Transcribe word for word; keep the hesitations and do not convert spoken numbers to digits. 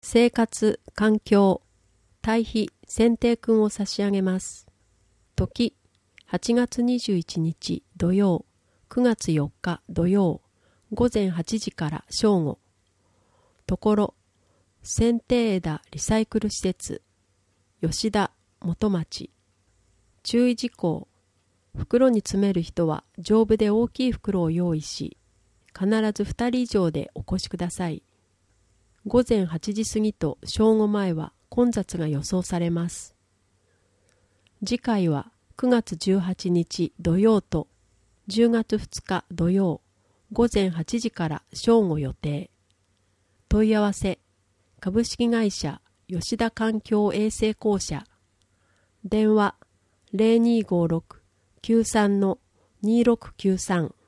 生活、環境、堆肥、剪定君を差し上げます。時、はちがつにじゅういちにち土曜、くがつよっか土曜、ごぜんはちじから正午。ところ、剪定枝リサイクル施設、吉田元町。注意事項、袋に詰める人は丈夫で大きい袋を用意し、必ずふたり以上でお越しください。ごぜんはちじ過ぎと正午前は混雑が予想されます。次回はくがつじゅうはちにち土曜とじゅうがつふつか土曜ごぜんはちじから正午予定。問い合わせ、株式会社吉田環境衛生公社。電話 ゼロにーごーろく きゅうさん にーろくきゅうさん